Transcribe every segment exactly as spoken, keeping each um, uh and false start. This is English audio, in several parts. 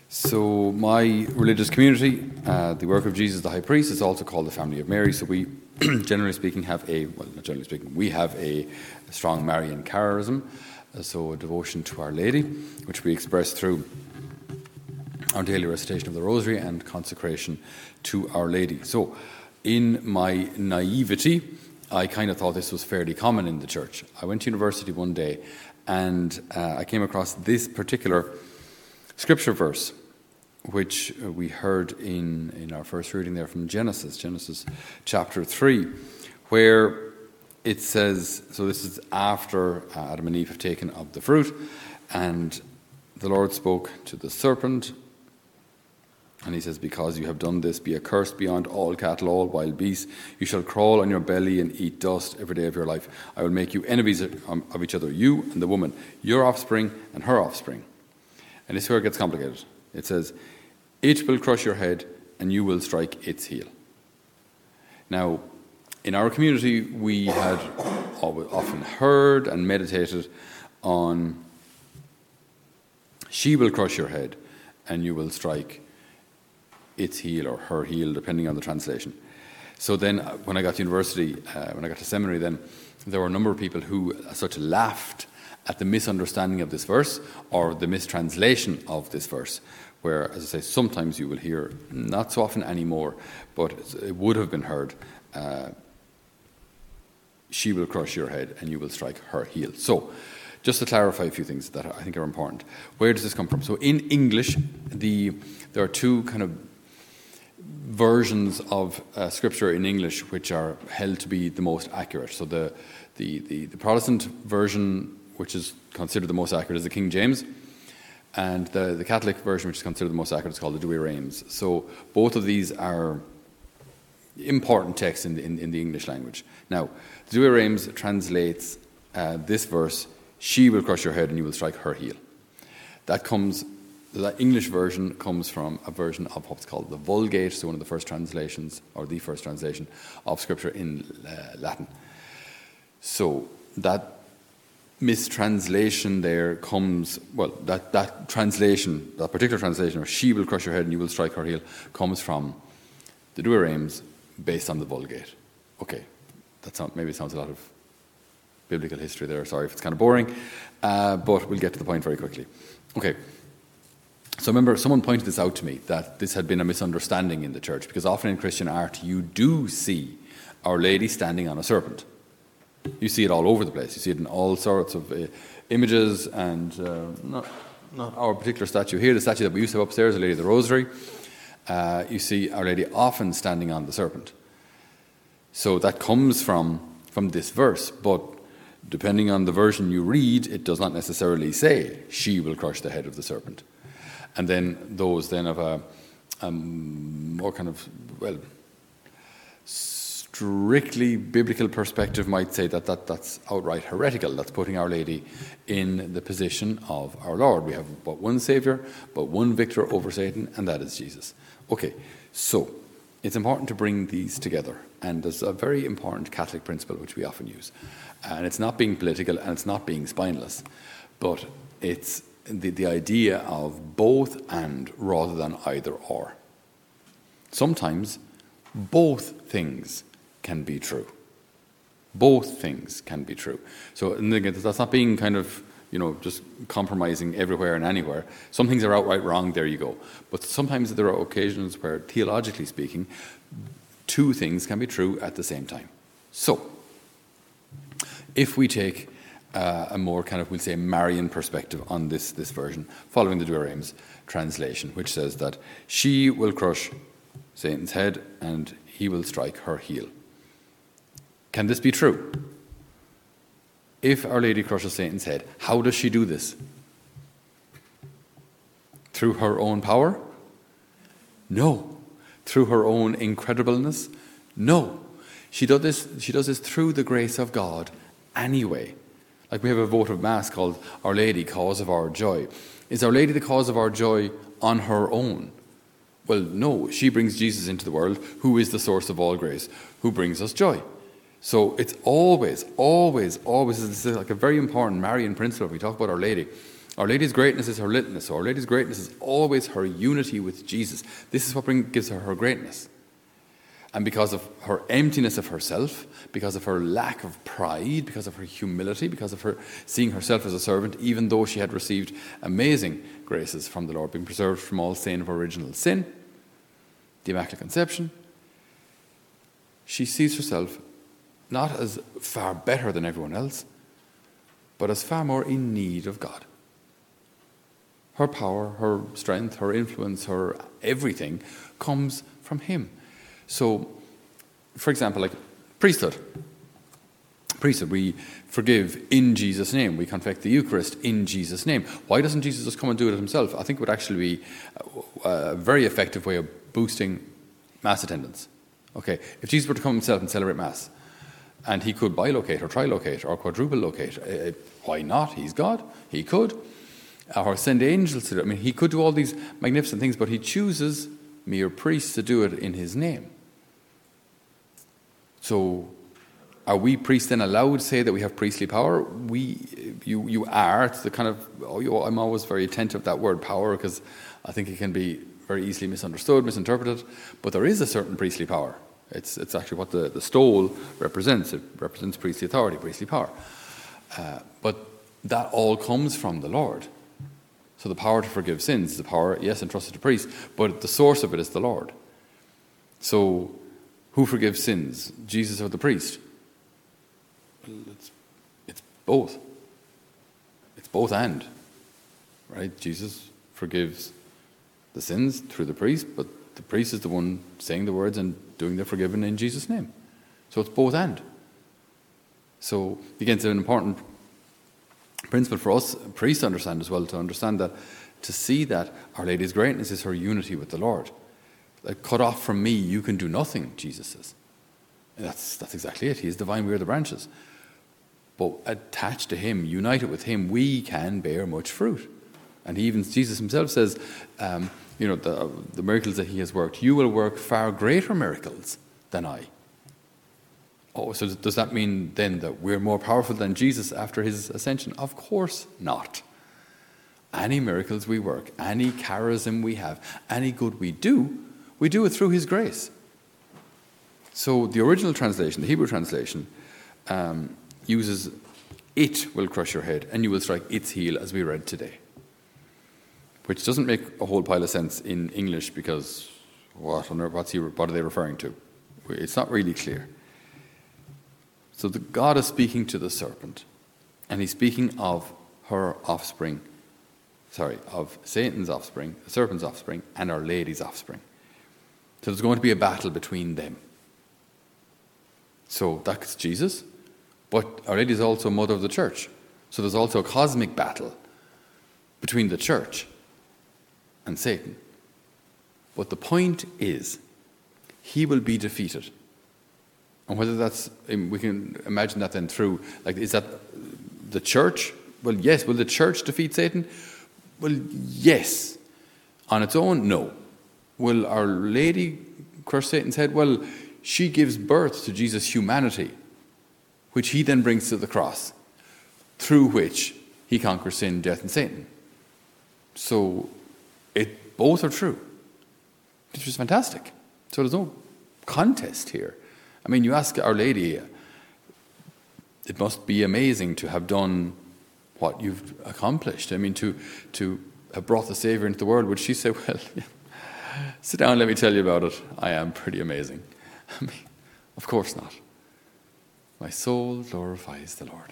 So my religious community, uh, the work of Jesus the High Priest, is also called the Family of Mary. So we, generally speaking, have a, well, not generally speaking, we have a, a strong Marian charism, uh, so a devotion to Our Lady, which we express through our daily recitation of the Rosary and consecration to Our Lady. So in my naivety, I kind of thought this was fairly common in the church. I went to university one day and uh, I came across this particular scripture verse, which we heard in, in our first reading there from Genesis, Genesis chapter three, where it says, so this is after Adam and Eve have taken of the fruit, and the Lord spoke to the serpent, and he says, because you have done this, be accursed beyond all cattle, all wild beasts. You shall crawl on your belly and eat dust every day of your life. I will make you enemies of each other, you and the woman, your offspring and her offspring. And this is where it gets complicated. It says, it will crush your head and you will strike its heel. Now, in our community, we had often heard and meditated on, she will crush your head and you will strike its heel or her heel, depending on the translation. So then when I got to university, uh, when I got to seminary then, there were a number of people who as such laughed at the misunderstanding of this verse or the mistranslation of this verse, where, as I say, sometimes you will hear, not so often anymore, but it would have been heard, uh, she will crush your head and you will strike her heel. So, just to clarify a few things that I think are important. Where does this come from? So in English, the there are two kind of versions of uh, Scripture in English which are held to be the most accurate. So the, the, the, the Protestant version, which is considered the most accurate, is the King James, and the, the Catholic version, which is considered the most accurate, is called the Douay-Rheims. So both of these are important texts in the, in, in the English language. Now, the Douay-Rheims translates uh, this verse, she will crush your head and you will strike her heel. That comes... The English version comes from a version of what's called the Vulgate, so one of the first translations, or the first translation of Scripture in uh, Latin. So that mistranslation there comes, well, that, that translation, that particular translation of she will crush your head and you will strike her heel, comes from the Douay-Rheims based on the Vulgate. Okay, that sound, maybe it sounds a lot of biblical history there, sorry if it's kind of boring, uh, but we'll get to the point very quickly. Okay. So remember, someone pointed this out to me, that this had been a misunderstanding in the church, because often in Christian art you do see Our Lady standing on a serpent. You see it all over the place. You see it in all sorts of uh, images, and uh, not, not our particular statue here, the statue that we used to have upstairs, the Lady of the Rosary. Uh, you see Our Lady often standing on the serpent. So that comes from, from this verse, but depending on the version you read, it does not necessarily say, she will crush the head of the serpent. And then those then of a, a more kind of, well, strictly biblical perspective might say that, that that's outright heretical. That's putting Our Lady in the position of our Lord. We have but one Saviour, but one victor over Satan, and that is Jesus. Okay, so it's important to bring these together. And there's a very important Catholic principle which we often use. And it's not being political and it's not being spineless, but it's The, the idea of both and rather than either or. Sometimes both things can be true. Both things can be true. So and again, that's not being kind of, you know, just compromising everywhere and anywhere. Some things are outright wrong, there you go. But sometimes there are occasions where, theologically speaking, two things can be true at the same time. So, if we take Uh, a more kind of, we'll say, Marian perspective on this, this version, following the Douay-Rheims translation, which says that she will crush Satan's head and he will strike her heel. Can this be true? If Our Lady crushes Satan's head, how does she do this? Through her own power? No. Through her own incredibleness? No. She does this, she does this through the grace of God anyway. Like we have a votive mass called Our Lady, Cause of Our Joy. Is Our Lady the cause of our joy on her own? Well, no. She brings Jesus into the world, who is the source of all grace, who brings us joy. So it's always, always, always, this is like a very important Marian principle. We talk about Our Lady. Our Lady's greatness is her littleness. So Our Lady's greatness is always her unity with Jesus. This is what bring, gives her her greatness. And because of her emptiness of herself, because of her lack of pride, because of her humility, because of her seeing herself as a servant, even though she had received amazing graces from the Lord, being preserved from all stain of original sin, the Immaculate Conception, she sees herself not as far better than everyone else, but as far more in need of God. Her power, her strength, her influence, her everything comes from him. So, for example, like priesthood. Priesthood, we forgive in Jesus' name. We confect the Eucharist in Jesus' name. Why doesn't Jesus just come and do it himself? I think it would actually be a very effective way of boosting Mass attendance. Okay, if Jesus were to come himself and celebrate Mass, and he could bilocate or trilocate or quadruple locate, uh, why not? He's God. He could. Or send angels to do it. I mean, he could do all these magnificent things, but he chooses mere priests to do it in his name. So, are we priests then allowed to say that we have priestly power? We, you, you are. It's the kind of. Oh, you, I'm always very attentive to that word power because I think it can be very easily misunderstood, misinterpreted. But there is a certain priestly power. It's it's actually what the, the stole represents. It represents priestly authority, priestly power. Uh, but that all comes from the Lord. So the power to forgive sins is the power, yes, entrusted to priests, but the source of it is the Lord. So who forgives sins, Jesus or the priest? It's, it's both. It's both and. Right? Jesus forgives the sins through the priest, but the priest is the one saying the words and doing the forgiven in Jesus' name. So it's both and. So again, it's an important principle for us priests to understand as well, to understand that, to see that Our Lady's greatness is her unity with the Lord. Like, cut off from me, you can do nothing, Jesus says. And that's, that's exactly it. He is divine, we are the branches. But attached to him, united with him, we can bear much fruit. And he even, Jesus himself says, um, you know, the, the miracles that he has worked, you will work far greater miracles than I. Oh, so does that mean then that we're more powerful than Jesus after his ascension? Of course not. Any miracles we work, any charism we have, any good we do, we do it through his grace. So the original translation, the Hebrew translation, um, uses it will crush your head and you will strike its heel, as we read today. Which doesn't make a whole pile of sense in English because what on earth, what's he, what are they referring to? It's not really clear. So the God is speaking to the serpent, and he's speaking of her offspring, sorry, of Satan's offspring, the serpent's offspring, and Our Lady's offspring. So there's going to be a battle between them. So that's Jesus, but Our Lady is also mother of the church. So there's also a cosmic battle between the church and Satan. But the point is, he will be defeated. And whether that's, we can imagine that then through, like, is that the church? Well, yes. Will the church defeat Satan? Well, yes. On its own, no. Will Our Lady crush Satan's head? Well, she gives birth to Jesus' humanity, which he then brings to the cross, through which he conquers sin, death, and Satan. So, it both are true, which is fantastic. So there's no contest here. I mean, you ask Our Lady, it must be amazing to have done what you've accomplished. I mean, to to have brought the Saviour into the world. Would she say, well, yeah, sit down, let me tell you about it. I am pretty amazing. I mean, of course not. My soul glorifies the Lord.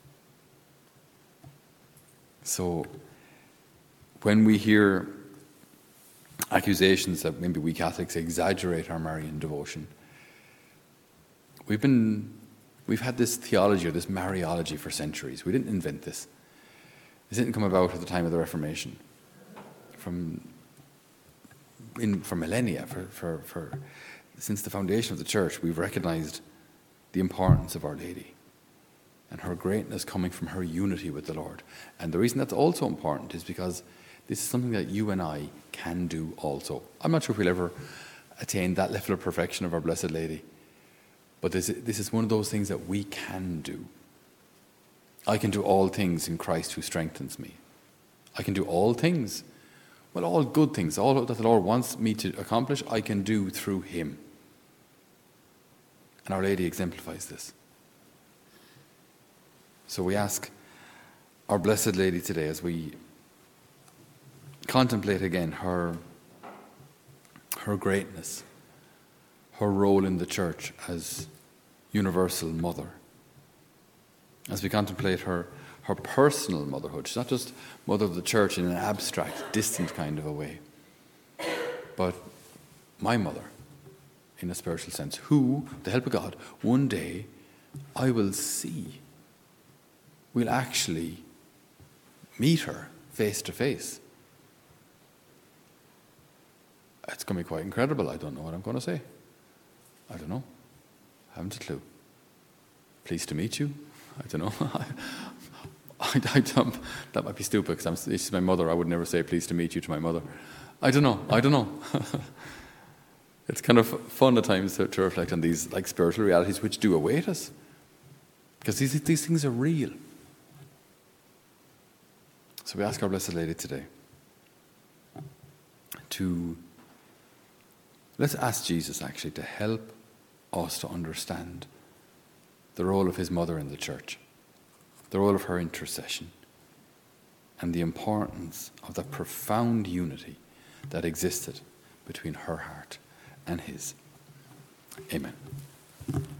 So, when we hear accusations that maybe we Catholics exaggerate our Marian devotion, We've been, we've had this theology or this Mariology for centuries. We didn't invent this. This didn't come about at the time of the Reformation. From, in, for millennia, for, for, for since the foundation of the church, we've recognized the importance of Our Lady and her greatness coming from her unity with the Lord. And the reason that's also important is because this is something that you and I can do also. I'm not sure if we'll ever attain that level of perfection of our Blessed Lady. But this, this is one of those things that we can do. I can do all things in Christ who strengthens me. I can do all things. Well, all good things, all that the Lord wants me to accomplish, I can do through him. And Our Lady exemplifies this. So we ask our Blessed Lady today, as we contemplate again her, her greatness, her role in the church as universal mother, as we contemplate her, her personal motherhood. She's not just mother of the church in an abstract, distant kind of a way, but my mother in a spiritual sense, who, with the help of God, one day I will see. We'll actually meet her face to face. It's going to be quite incredible. I don't know what I'm going to say. I don't know. I haven't a clue. Pleased to meet you. I don't know. I, I, I don't, that might be stupid because she's my mother. I would never say pleased to meet you to my mother. I don't know. I don't know. It's kind of fun at times to, to reflect on these like spiritual realities which do await us, because these these things are real. So we ask our Blessed Lady today to, let's ask Jesus actually to help us to understand the role of his mother in the church, the role of her intercession, and the importance of the profound unity that existed between her heart and his. Amen.